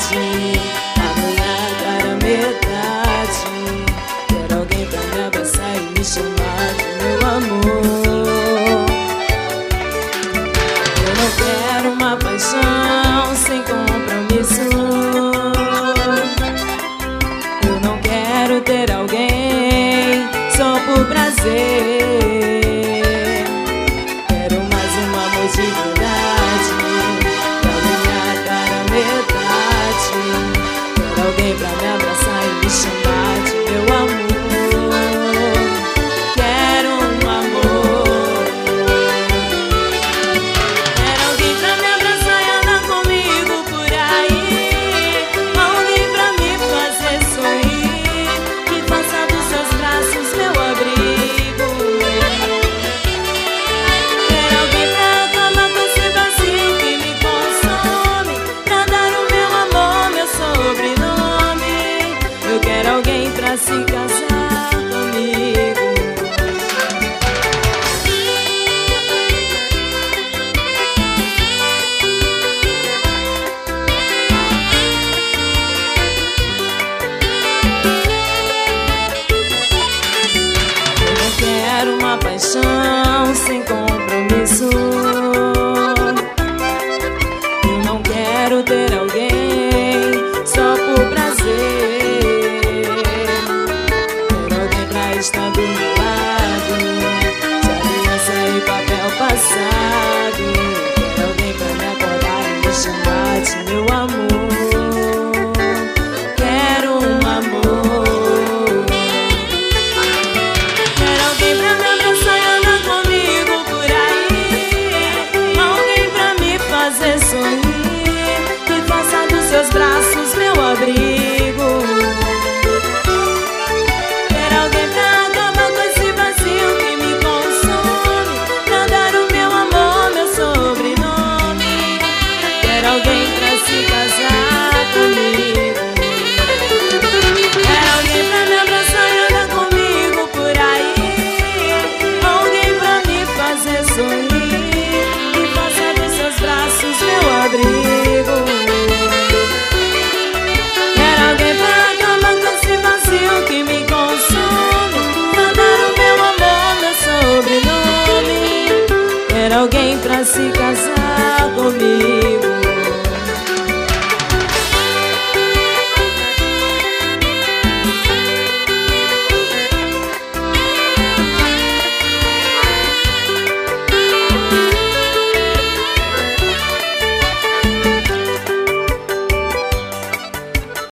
a minha cara metade. Quero alguém pra me abraçar e me chamar de meu amor. Eu não quero uma paixão sem compromisso. Eu não quero ter alguém só por prazer. Quero mais um amor de verdade, da minha cara metade. Quero alguém pra me abraçar e me chamar de meu amor. Quero um amor. Quero alguém pra me abraçar e andar comigo por aí. Alguém pra me fazer sorrir, que faça dos seus braços meu abrigo. Quero alguém pra acabar com esse vazio que me consome, pra dar o meu amor, meu sobrenome. Eu quero alguém pra se casar comigo. Eu não quero uma paixão sem compromisso. Eu não quero ter alguém só por prazer. Quero alguém pra estar do meu lado, de aliança e papel passado. Quero alguém pra me acordar e me chamar de meu amor. Quero um amor. Quero alguém pra me abraçar e andar comigo por aí. Alguém pra me fazer sorrir, que faça dos seus braços meu abrigo. Quero alguém pra acabar com esse vazio que me consome, pra dar o meu amor, meu sobrenome. Quero alguém pra se casar comigo. Quero alguém pra me abraçar e andar comigo por aí. Alguém pra me fazer sorrir, que faça dos seus braços meu abrigo. Quero alguém pra acabar com esse vazio que me consome, pra dar o meu amor, meu sobrenome. Quero alguém pra se casar comigo.